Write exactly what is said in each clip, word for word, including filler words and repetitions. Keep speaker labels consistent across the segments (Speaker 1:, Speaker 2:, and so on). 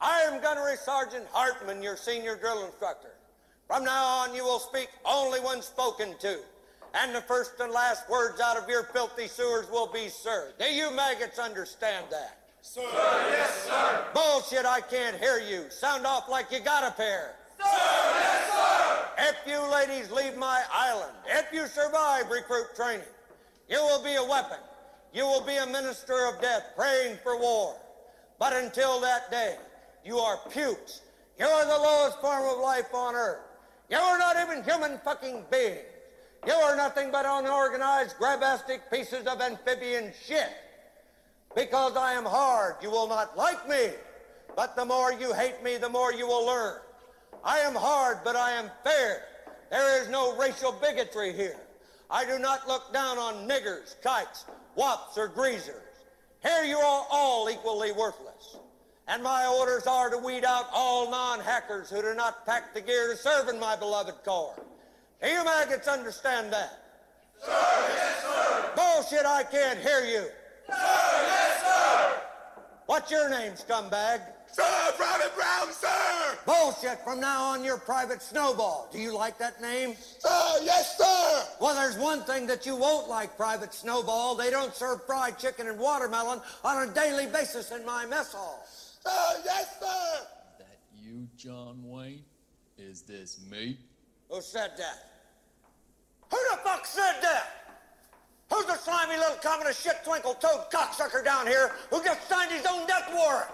Speaker 1: I am Gunnery Sergeant Hartman, your senior drill instructor. From now on, you will speak only when spoken to. And the first and last words out of your filthy sewers will be, sir. Do you maggots understand that?
Speaker 2: Sir, yes, sir.
Speaker 1: Bullshit, I can't hear you. Sound off like you got a pair.
Speaker 2: Sir, yes, sir.
Speaker 1: If you ladies leave my island, if you survive recruit training, you will be a weapon. You will be a minister of death praying for war. But until that day, you are pukes. You are the lowest form of life on earth. You are not even human fucking beings. You are nothing but unorganized, grabastic pieces of amphibian shit. Because I am hard, you will not like me. But the more you hate me, the more you will learn. I am hard, but I am fair. There is no racial bigotry here. I do not look down on niggers, kikes, wops, or greasers. Here you are all equally worthless. And my orders are to weed out all non-hackers who do not pack the gear to serve in my beloved corps. Do you maggots understand that?
Speaker 2: Sir, yes, sir.
Speaker 1: Bullshit, I can't hear you.
Speaker 2: Sir, yes, sir.
Speaker 1: What's your name, scumbag?
Speaker 2: Sir, Private Brown, sir.
Speaker 1: Bullshit, from now on you're Private Snowball. Do you like that name?
Speaker 2: Sir, yes, sir.
Speaker 1: Well, there's one thing that you won't like, Private Snowball. They don't serve fried chicken and watermelon on a daily basis in my mess hall.
Speaker 2: Sir, yes, sir.
Speaker 3: That you, John Wayne? Is this me?
Speaker 1: Who said that? Who the fuck said that? Who's the slimy little communist shit twinkle-toed cocksucker down here who just signed his own death warrant?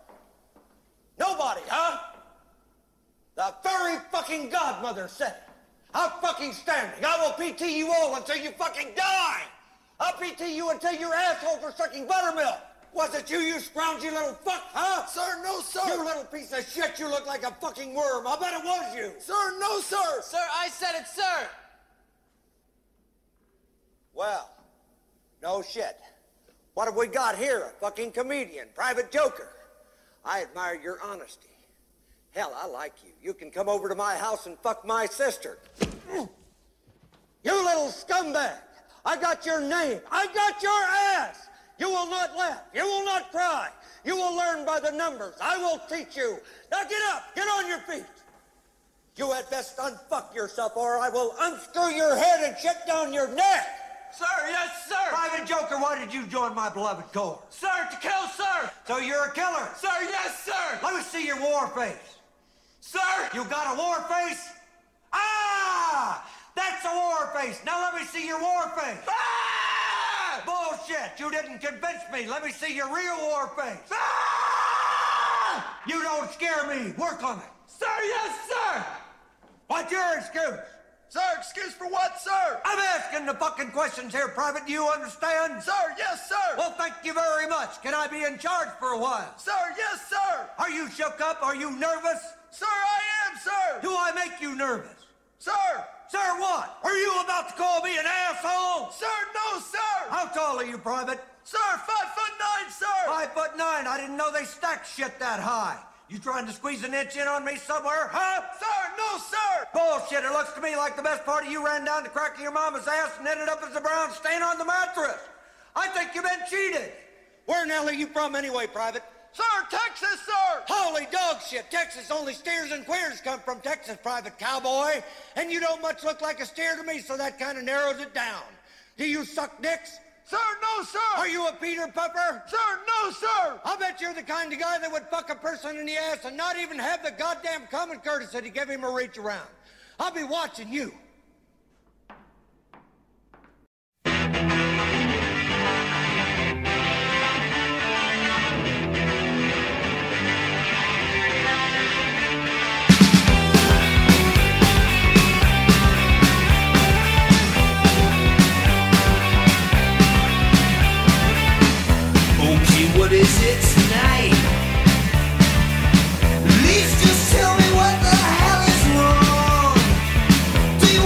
Speaker 1: Nobody, huh? The very fucking godmother said it. Outfucking-standing. I will P T you all until you fucking die. I'll P T you until your assholes are sucking buttermilk. Was it you, you scroungy little fuck, huh?
Speaker 2: Sir, no, sir.
Speaker 1: You little piece of shit, you look like a fucking worm. I bet it was you.
Speaker 2: Sir, no, sir.
Speaker 4: Sir, I said it, sir.
Speaker 1: Well, no shit. What have we got here? A fucking comedian, Private Joker. I admire your honesty. Hell, I like you. You can come over to my house and fuck my sister. You little scumbag. I got your name. I got your ass. You will not laugh. You will not cry. You will learn by the numbers. I will teach you. Now get up. Get on your feet. You had best unfuck yourself or I will unscrew your head and shit down your neck.
Speaker 4: Sir, yes, sir.
Speaker 1: Private Joker, why did you join my beloved corps?
Speaker 4: Sir, to kill, sir.
Speaker 1: So you're a killer?
Speaker 4: Sir, yes, sir.
Speaker 1: Let me see your war face.
Speaker 4: Sir.
Speaker 1: You got a war face? Ah! That's a war face. Now let me see your war face.
Speaker 4: Ah!
Speaker 1: Bullshit. You didn't convince me. Let me see your real war face.
Speaker 4: Ah!
Speaker 1: You don't scare me. Work on it.
Speaker 4: Sir, yes, sir.
Speaker 1: What's your excuse?
Speaker 2: Sir, excuse for what, sir?
Speaker 1: I'm asking the fucking questions here, Private. Do you understand?
Speaker 2: Sir, yes, sir.
Speaker 1: Well, thank you very much. Can I be in charge for a while?
Speaker 2: Sir, yes, sir.
Speaker 1: Are you shook up? Are you nervous?
Speaker 2: Sir, I am, sir.
Speaker 1: Do I make you nervous?
Speaker 2: Sir.
Speaker 1: Sir, what? Are you about to call me an asshole?
Speaker 2: Sir, no, sir.
Speaker 1: How tall are you, Private?
Speaker 2: Sir, five foot nine, sir.
Speaker 1: Five foot nine. I didn't know they stacked shit that high. You trying to squeeze an inch in on me somewhere, huh?
Speaker 2: Sir, no, sir.
Speaker 1: Bullshit. It looks to me like the best part of you ran down the crack of your mama's ass and ended up as a brown stain on the mattress. I think you've been cheated. Where in hell are you from anyway, Private?
Speaker 2: Sir, Texas, sir.
Speaker 1: Holy dog shit. Texas, only steers and queers come from Texas, Private Cowboy. And you don't much look like a steer to me, so that kind of narrows it down. Do you suck dicks?
Speaker 2: Sir, no, sir.
Speaker 1: Are you a Peter Puffer?
Speaker 2: Sir, no, sir.
Speaker 1: I'll bet you're the kind of guy that would fuck a person in the ass and not even have the goddamn common courtesy to give him a reach around. I'll be watching you.
Speaker 5: What is it tonight? At least just tell me what the hell is wrong. Do you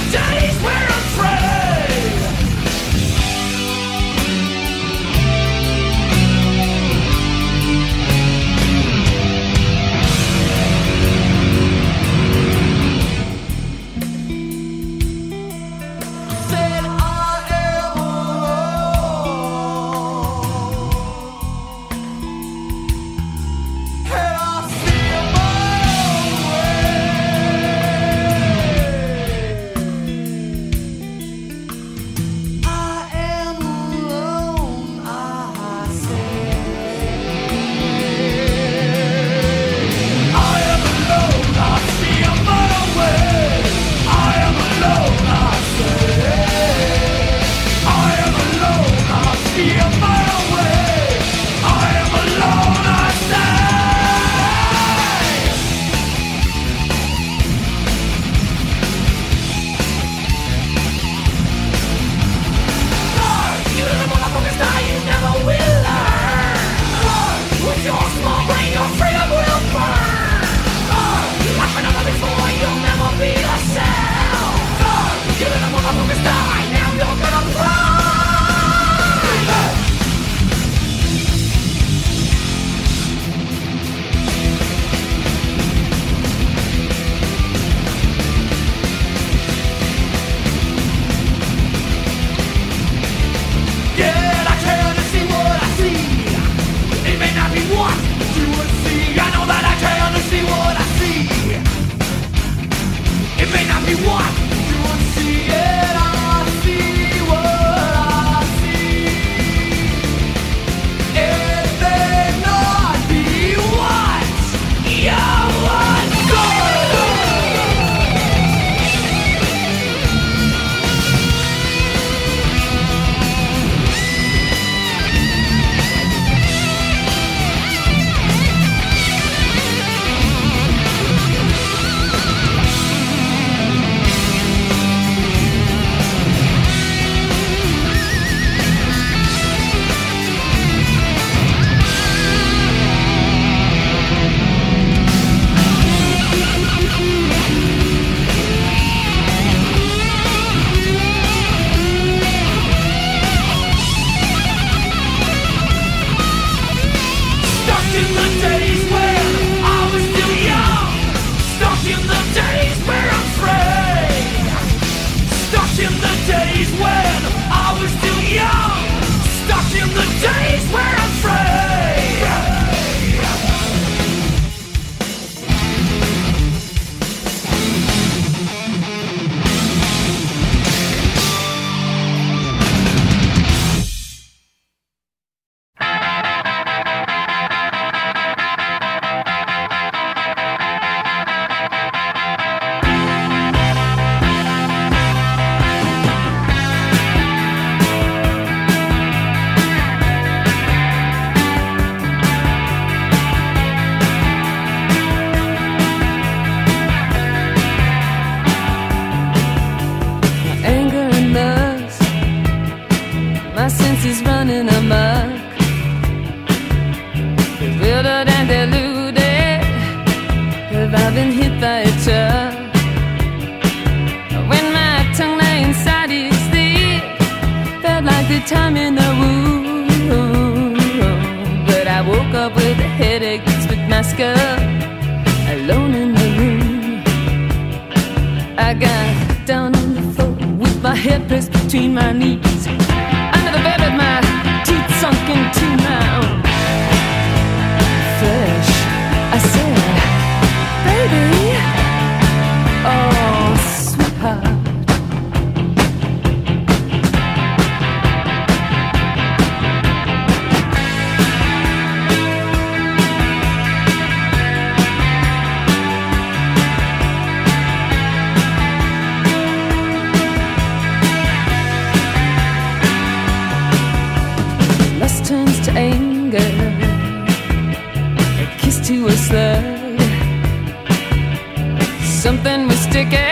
Speaker 4: days where I'm free. Said I am alone, and I feel my own way. I am alone, I say. I am alone, I feel my own way. I am alone, I say. I am alone, I feel my own way. I am alone, I say. Lord, you little motherfuckers, now you never will learn. Lord, with your small brain, your freedom will burn. Lord, like another before, you'll never be the same. Lord, you little motherfuckers, die, now you're gonna fly. Yeah, I can see what I see. It may not be what you would see. I know that I can see what I see. It may not be what you would see. Yet I see what I see. It may not be what you would see. Stuck in the days when I was still young. Stuck in the days where I'm free. Stuck in the days when I was still young. Stuck in the days where I'm free.
Speaker 5: Anger and lust, my senses running amok, bewildered and deluded. Have I been hit by a truck? When my tongue lay inside his teeth, felt like the time in the womb. But I woke up with a headache that split my skull, alone in the room. I got down on the floor with my head pressed between my knees. Under the bed with my teeth sunk into my own flesh. I said, baby, oh, sweetheart. Lust turns to anger, a kiss to a slur. Something was sticky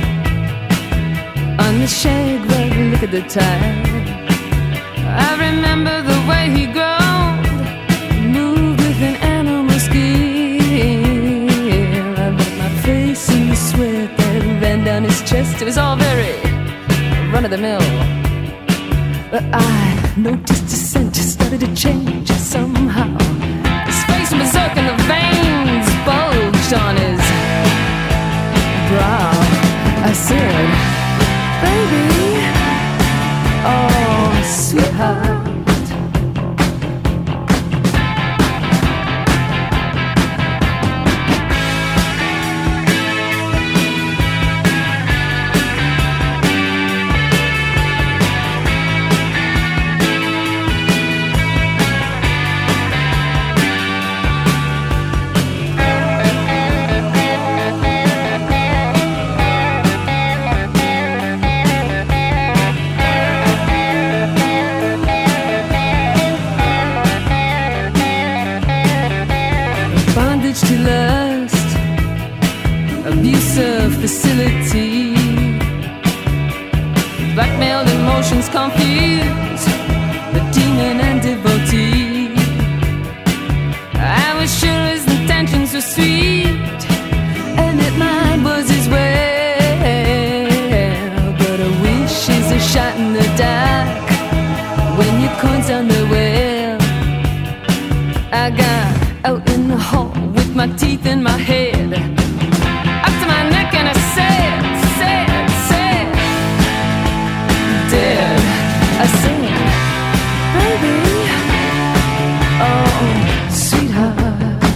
Speaker 5: on the shag rug. Look at the time. I remember the way he groaned, moved with an animal skill. I rubbed my face in the sweat that ran down his chest. It was all very run-of-the-mill. But I noticed his scent started to change somehow. His face was berserk and the veins bulged on his brow. I said, baby, oh, sweetheart. To lust, abusive facility, blackmailed emotions confused, the demon and devotee. I was sure his intentions were sweet, and that mine was his well, but a wish is a shot in the dark when your coin's on the well. I got out in the hall with my teeth in my head, up to my neck, and I said, said, said, dead. I said, baby, oh, sweetheart.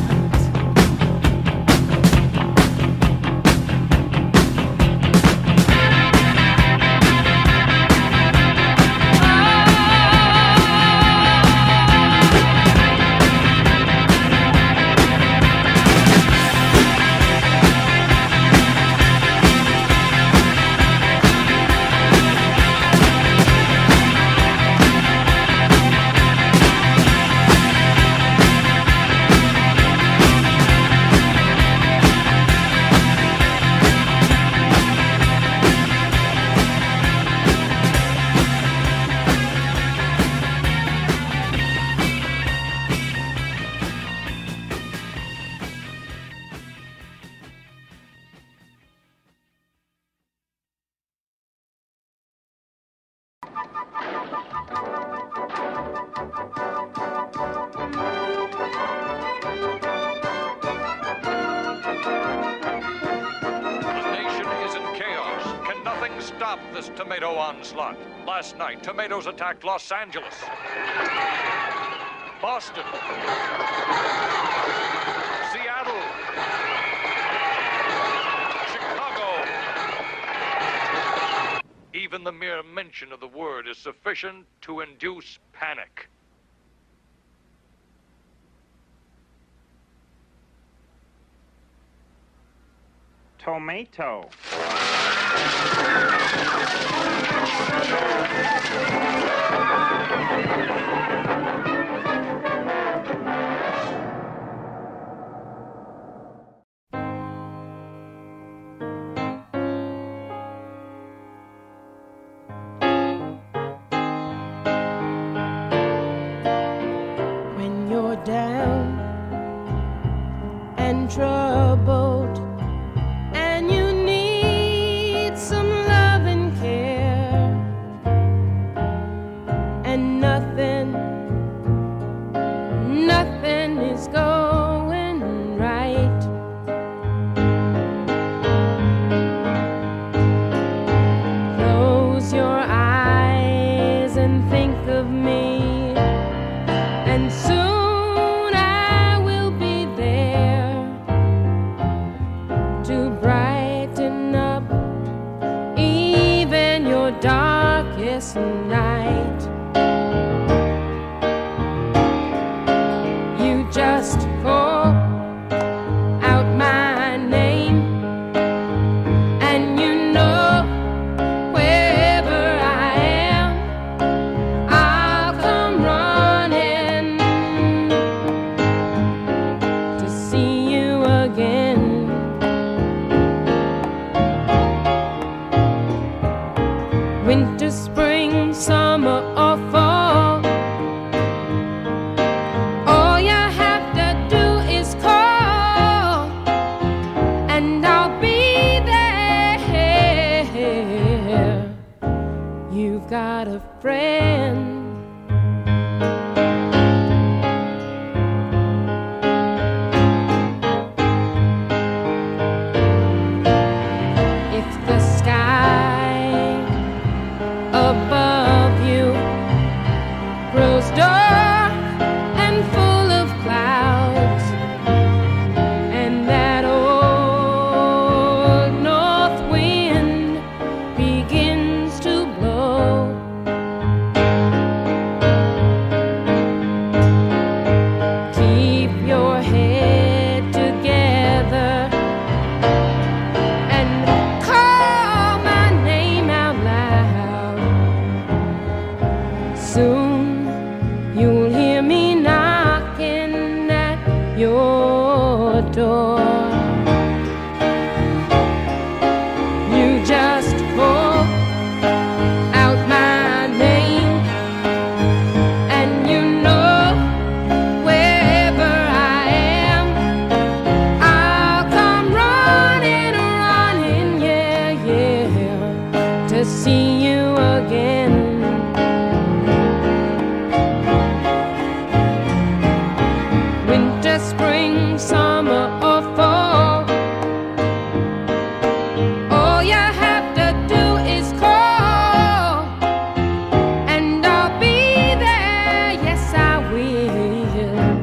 Speaker 6: This tomato onslaught. Last night, tomatoes attacked Los Angeles, Boston, Seattle, Chicago. Even the mere mention of the word is sufficient to induce panic.
Speaker 7: Tomato.
Speaker 8: When you're down and troubled, and you need some love and care, and nothing, nothing is going right. Close your eyes and think of me, and soon I will be there to brighten up even your darkest night. You just call out my name, and you know wherever I am, I'll come running to see you again. Winter, spring, summer, or fall, all you have to do is call, and I'll be there you've got a friend. If the sky above you grows dark and full of clouds, and that old north wind begins to blow, keep your head together and call my name out loud. Soon you'll hear me knocking at your door. You just call out my name, and you know wherever I am, I'll come running, running, yeah, yeah, to see you again. Winter, spring, summer, or fall, all you have to do is call, and I'll be there, yes I will.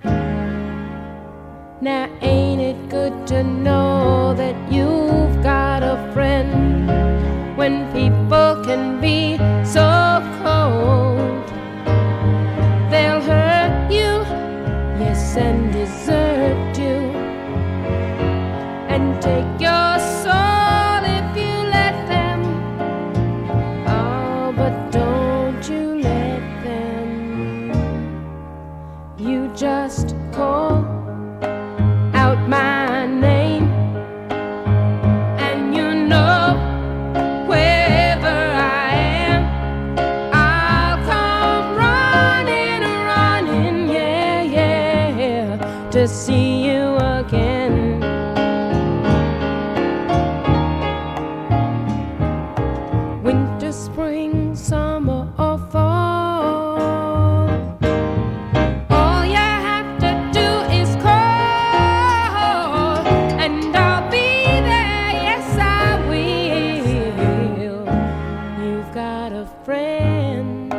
Speaker 8: Now ain't it good to know that you've got a friend when people can be so cold? They'll hurt you, yes, and desert you, and take your soul if you let them. Oh, but don't you let them. You just call out my name, and you know wherever I am, I'll come running, running, yeah, yeah, to see you again. Winter, spring, summer, or fall, all you have to do is call, and I'll be there, yes I will. You've got a friend.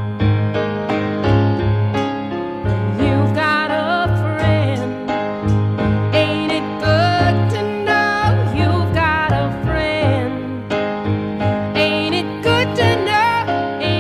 Speaker 8: You've got a friend. Ain't it good to know you've got a friend? Ain't it good to know? Ain't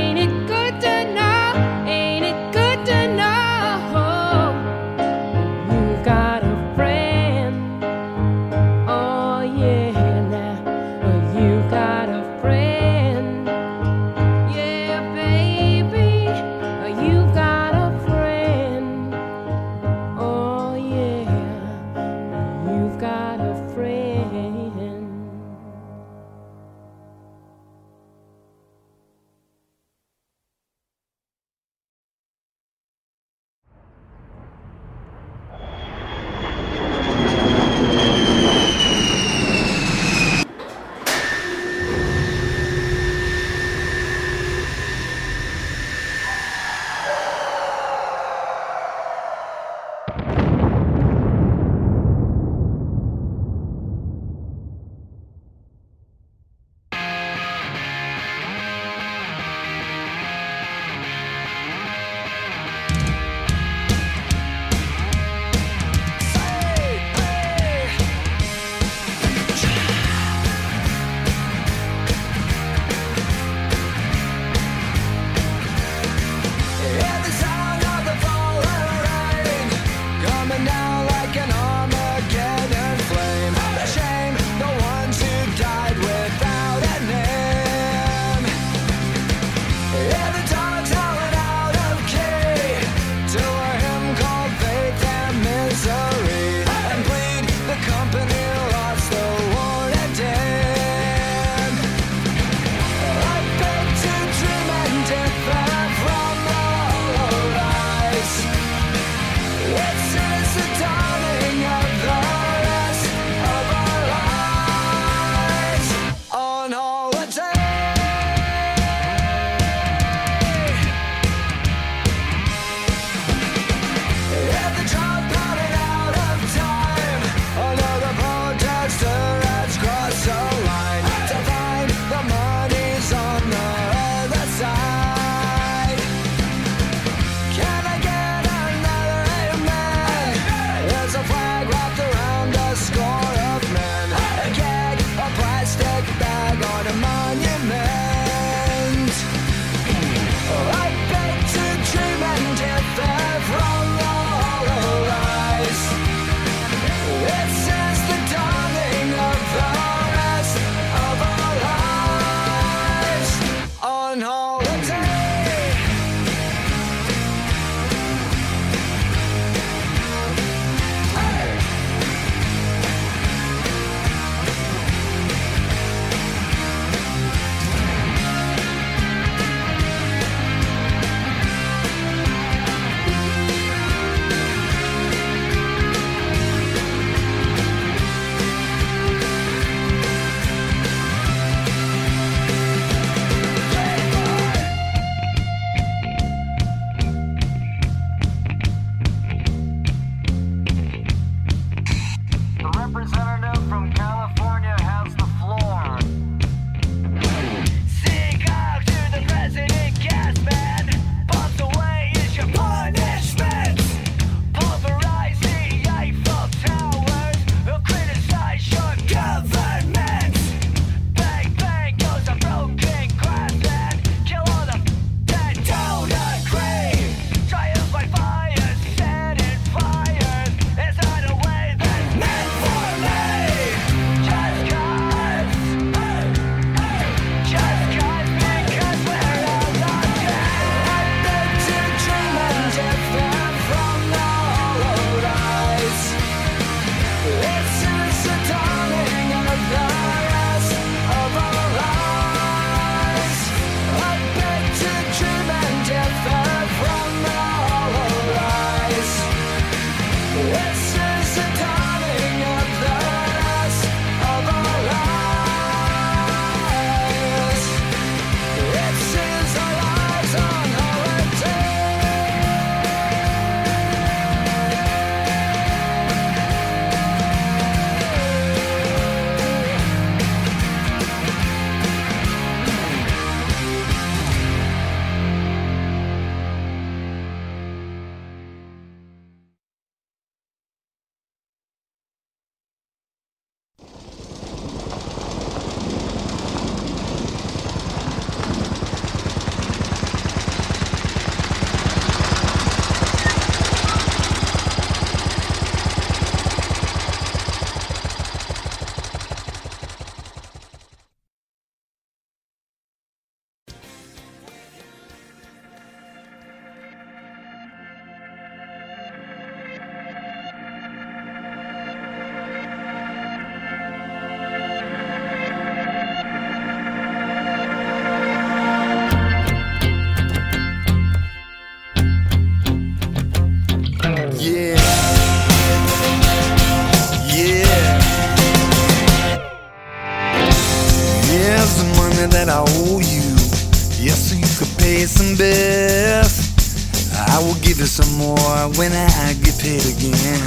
Speaker 7: I owe you. Yes, so you could pay some bills. I will give you some more when I get paid again.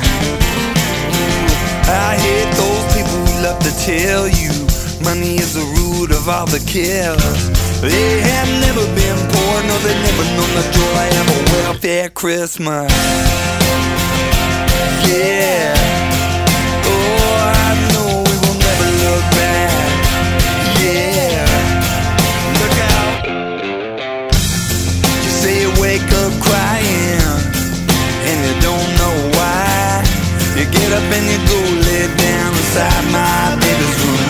Speaker 7: I hate those people who love to tell you money is the root of all the kills. They have never been poor, no, they've never known the joy of a welfare Christmas. Yeah. Oh, I know we will never look back. Yeah. Look out. You say you wake up crying and you don't know why. You get up and you go lay down inside my baby's room.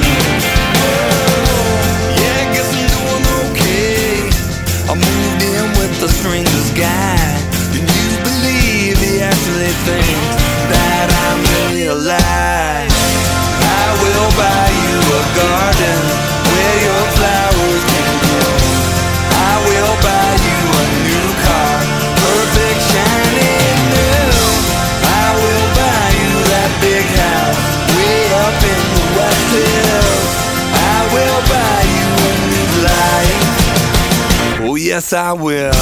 Speaker 7: Yeah, I guess I'm doing okay. I moved in with a stranger's guy. Can you believe he actually thinks that I'm really alive? I will buy you a garden where your flowers can grow. I will buy you a new car, perfect, shiny, new. I will buy you that big house way up in the West Hills. I will buy you a new life. Oh yes, I will.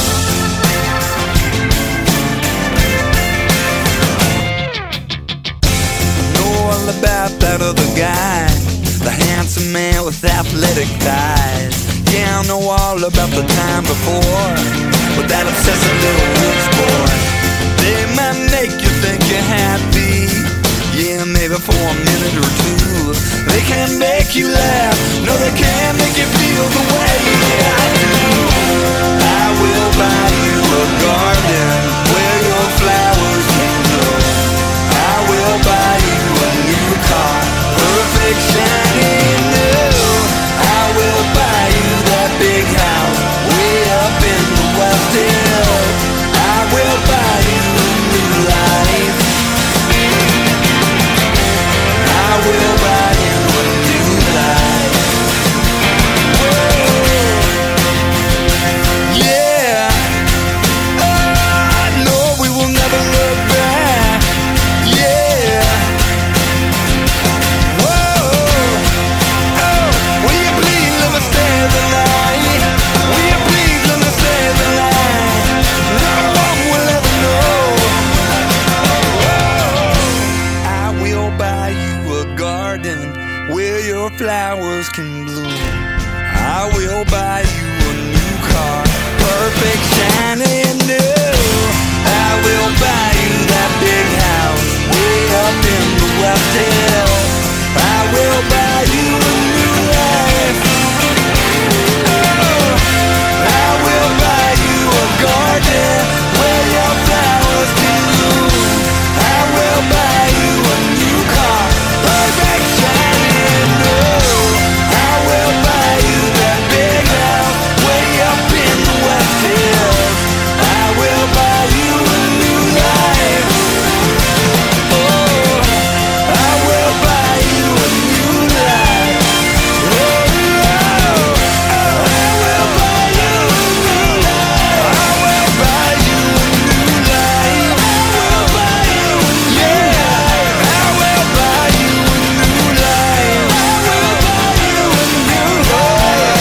Speaker 7: About that other guy, the handsome man with athletic thighs. Yeah, I know all about the time before, with that obsessive little rich boy. They might make you think you're happy, yeah, maybe for a minute or two. They can make you laugh, no, they can't make you feel the way I do. I will buy you a garden where your flowers can grow. I will buy you a new car, perfect, shiny, new. I will buy you that big house way up in the West Hills. I will buy you a new life. I will buy you a new life. Whoa. Yeah. Oh, I know we will never look back. Yeah. Flowers can bloom. I will buy you a new car, perfect, shiny, new. I will buy you that big house way up in the West Hills. I will buy you a new life. Oh, I will buy you a garden where your flowers can bloom. I will buy you a new car, perfect, shiny, new. I will buy you that big house way up in the West Hills. I will buy you a new life. Oh, I will buy you a new life. Oh, oh, I will buy you a new life. I will buy you a new life. I will buy you a new life. I will buy you a new life. I will buy you a new life.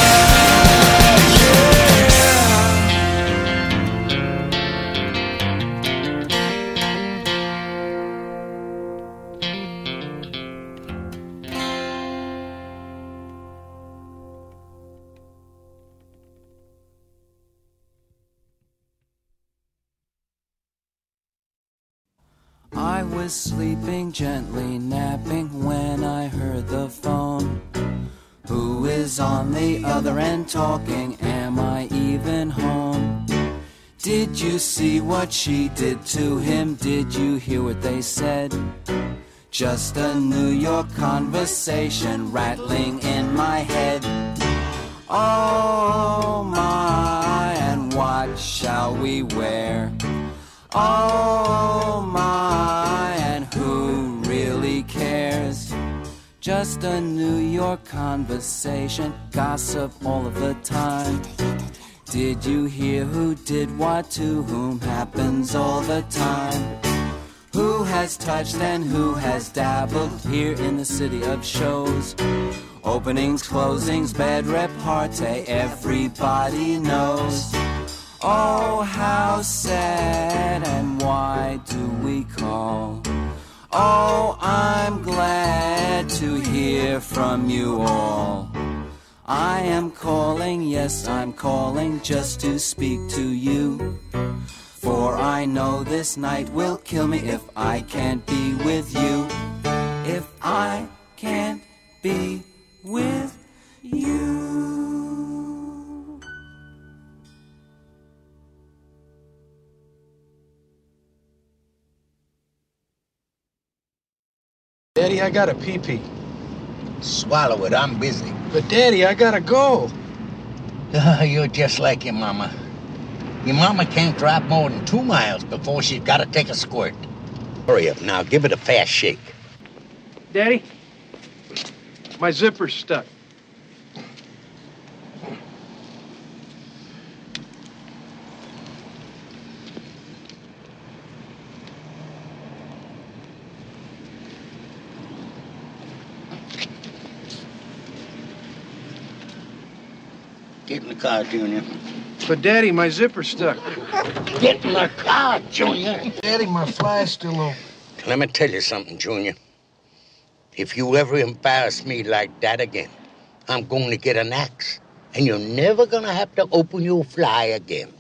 Speaker 9: I was sleeping, gently napping, when I heard the phone. Who is on the other end talking? Am I even home? Did you see what she did to him? Did you hear what they said? Just a New York conversation rattling in my head. Oh my, and what shall we wear? Oh my, and who really cares? Just a New York conversation, gossip all of the time. Did you hear who did what to whom? Happens all the time. Who has touched and who has dabbled here in the city of shows? Openings, closings, bed repartee, everybody knows. Oh, how sad, and why do we call? Oh, I'm glad to hear from you all. I am calling, yes, I'm calling just to speak to you. For I know this night will kill me if I can't be with you. If I can't be with you.
Speaker 10: Daddy, I got a pee-pee.
Speaker 11: Swallow it, I'm busy.
Speaker 10: But Daddy, I gotta go.
Speaker 11: You're just like your mama. Your mama can't drive more than two miles before she's gotta take a squirt. Hurry up now, give it a fast shake.
Speaker 10: Daddy, my zipper's stuck.
Speaker 11: Get in the car, Junior.
Speaker 10: But Daddy, my zipper's stuck.
Speaker 11: Get in the car, Junior.
Speaker 10: Daddy, my fly's still open.
Speaker 11: Let me tell you something, Junior. If you ever embarrass me like that again, I'm going to get an axe, and you're never going to have to open your fly again.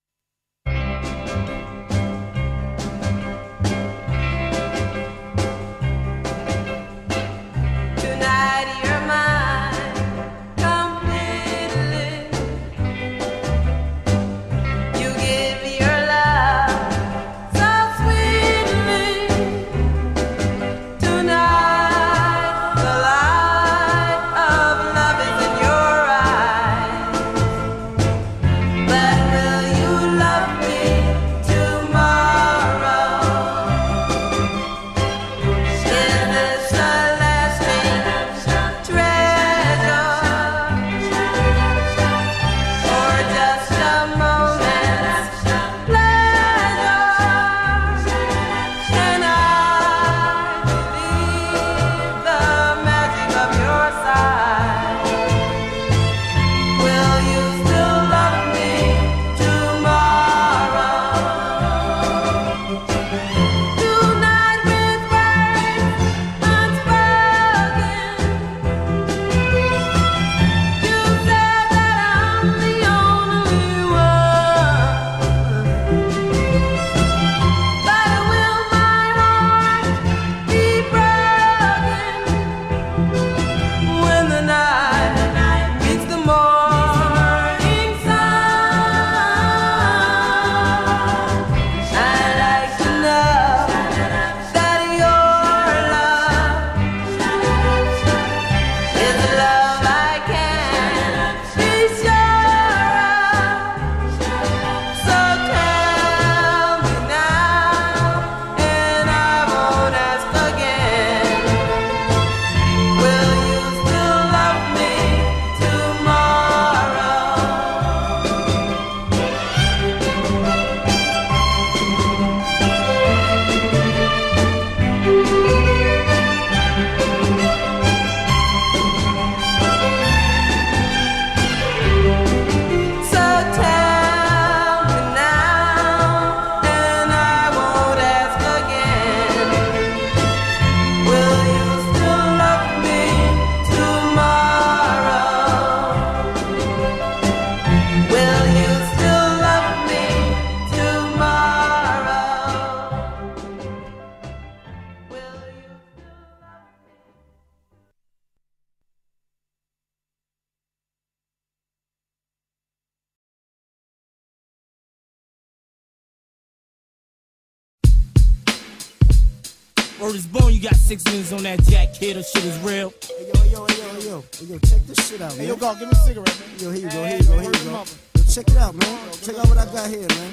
Speaker 12: Word is born, you got six minutes on that jack, kid. That shit is real.
Speaker 13: Hey, yo, hey, yo, hey, yo, hey, yo. Hey, yo, check this shit out, man. Hey, yo, go, give me a cigarette, man. Yo, here you go, here you go, here you go. Yo, check it out, man. Check out what I got here, man.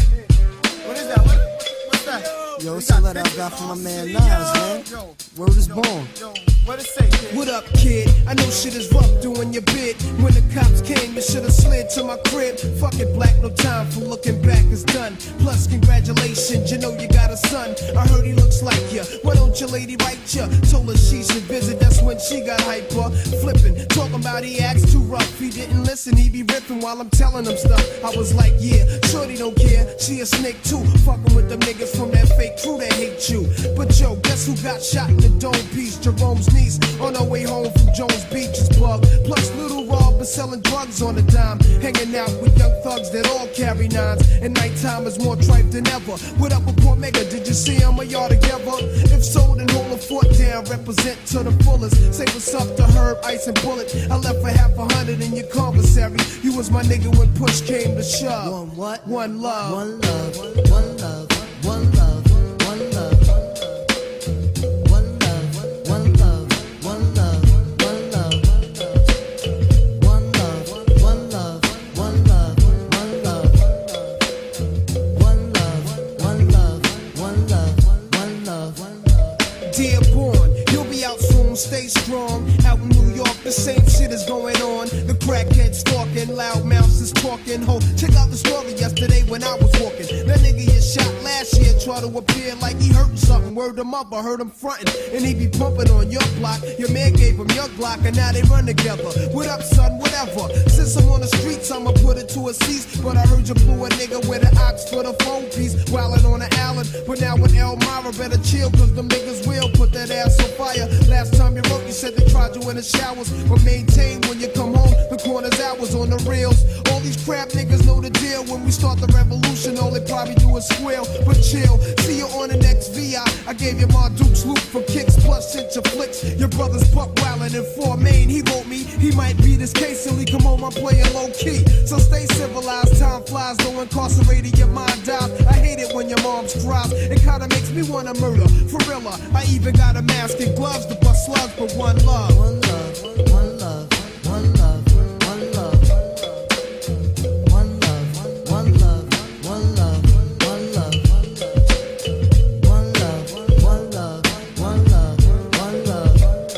Speaker 2: What is that? What, what's that?
Speaker 13: Yo, it's a letter I got from my man Nas, man. Word is born.
Speaker 2: What it say, kid?
Speaker 13: What up, kid? I know shit is rough doing your bid. When the cops came, you should've slid to my crib. Fuck it, black, no time for looking back, it's done. Plus, congratulations, you know you got a son. I heard he looks like you. Why don't your lady write you? Told her she should visit, that's when she got hyper. Flipping, talking about he acts too rough. He didn't listen, he be ripping while I'm telling him stuff. I was like, yeah, shorty don't care. She a snake too. Fucking with them niggas from that fake crew that hate you. But yo, guess who got shot in the dome piece? Jerome's niece on her way home from Jones Beach is bugged. Plus Little Rob is selling drugs on the dime, hanging out with young thugs that all carry nines. And nighttime is more tripe than ever. What up with Poor Mega? Did you see him or y'all together? If so, then hold a fort down, represent to the fullest. Say what's up to Herb, Ice and Bullet. I left for half a hundred in your commissary. You was my nigga when push came to shove.
Speaker 9: One what?
Speaker 13: One love.
Speaker 9: One love. One love. One love. One love.
Speaker 13: Stay strong, out in New York, the same shit is going on. The crackhead stalking, loud mouths is talking. Ho, check out the story yesterday when I was walking. That nigga you shot last year tried to appear like he hurting something. Word him up, I heard him frontin', and he be pumping on your block. Your man gave him your Glock, and now they run together. What up, son? Whatever. Since I'm on the streets, I'ma put it to a cease. But I heard you blew a nigga with an ox for the phone piece, wildin' on the island. But now with Elmira, better chill, cause them niggas will put that ass on fire. Last time you wrote, you said they tried you in the showers, but maintain when you come home, the corner's hours on the reels. All these crap niggas know the deal. When we start the revolution, all they probably do is squeal. But chill, see you on the next V I. I gave you my Duke's loop for kicks, plus sent your flicks. Your brother's buck wildin' in four Main. He wrote me, he might be this case, silly. Come on, I'm playing low key. So stay civilized, time flies, though incarcerated, your mind dies. I hate it when your mom's cries. It kinda makes me wanna murder. For real, I even got a mask and gloves to bust slugs, but one love.
Speaker 9: One love, one love, one love, one love. One love, one love, one love, one love. One love, one love, one love, one love.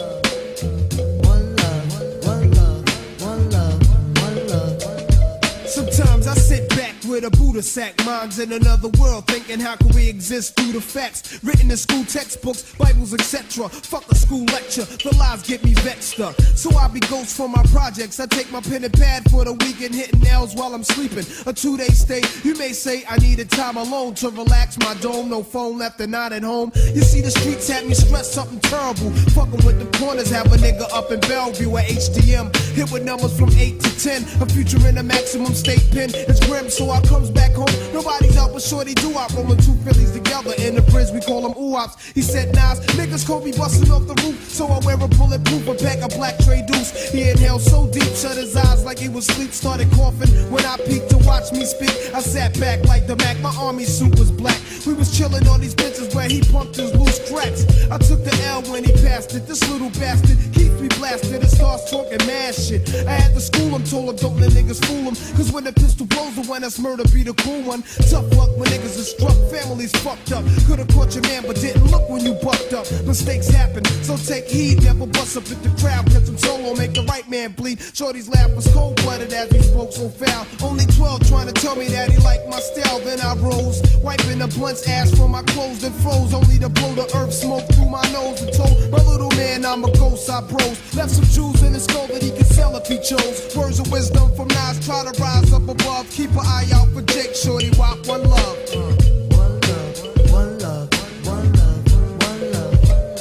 Speaker 9: One love, one love, one love, one love.
Speaker 13: Sometimes I sit back with a Buddha sack, minds in another world, thinking how can we exist through the facts written in school textbooks, Bibles, et cetera. Fuck a school lecture, the lies get me vexed up. So I be ghost for my projects. I take my pen and pad for the weekend, hitting nails while I'm sleeping. A two-day stay, you may say I needed time alone to relax my dome. No phone left and not at home. You see the streets had me stressed, something terrible. Fucking with the corners, have a nigga up in Bellevue at H D M. Hit with numbers from eight to ten. A future in a maximum state pen. It's grim, so I comes back home. Nobody's out but shorty do I rolling two Phillies together in the bridge. We call them oops. He said, Nas, niggas could be busting off the roof, so I wear a bulletproof, a pack of black tray deuce. He inhaled so deep, shut his eyes like he was asleep, started coughing. When I peeked to watch me speak, I sat back like the Mac. My army suit was black. We was chilling on these benches where he pumped his loose cracks. I took the L when he passed it. This little bastard keeps me blasted and starts talking mad shit. I had to school him, told him don't let niggas fool him, cause when the pistol blows, the one that's murder be the cool one. Tough luck when niggas are struck, families fucked up. Could've caught your man but didn't look when you bucked up. Mistakes happen, so take heed, never bust up at the crowd. Catch him solo, make the right man bleed. Shorty's laugh was cold-blooded as he spoke so foul. Only twelve trying to tell me that he liked my style. Then I rose, wiping the blunt's ash from my clothes, then froze, only to blow the earth smoke through my nose. And told my little man I'm a ghost, I bros. Left some jewels in his skull that he could sell if he chose. Words of wisdom from Nas, try to rise up above. Keep an eye out for Jake, shorty, rock one love. Uh.
Speaker 9: One love, one love, one love, one love.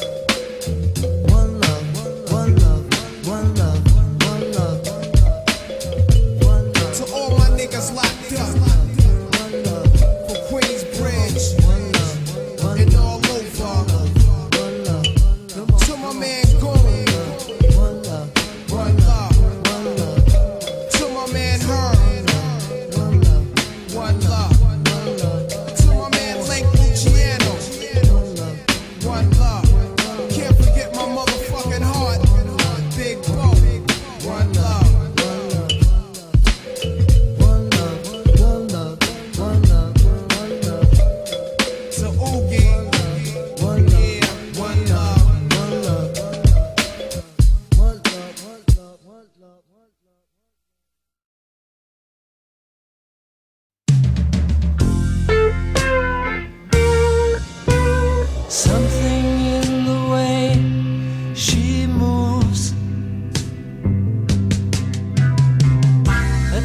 Speaker 9: One love, one love, one love, one love. One love.
Speaker 13: To all my niggas locked up. One love. For Queensbridge. One love. And all over.
Speaker 9: One love.
Speaker 13: To my man Gold.
Speaker 9: One love.
Speaker 13: One love.
Speaker 9: One love.
Speaker 13: To my man Herb.
Speaker 9: One love.
Speaker 13: One love.
Speaker 9: One love.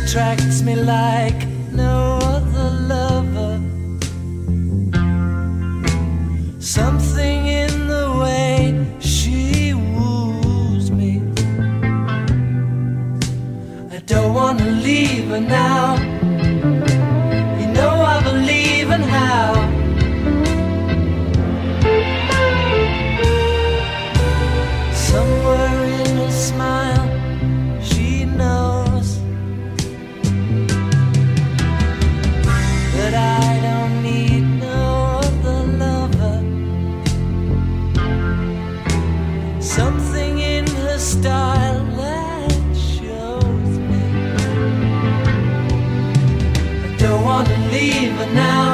Speaker 9: attracts me like no other lover. Something in the way she woos me. I don't wanna leave her now. You know I believe in how. Somewhere in her smile, she knows that I don't need no other lover. Something in her style that shows me I don't want to leave her now.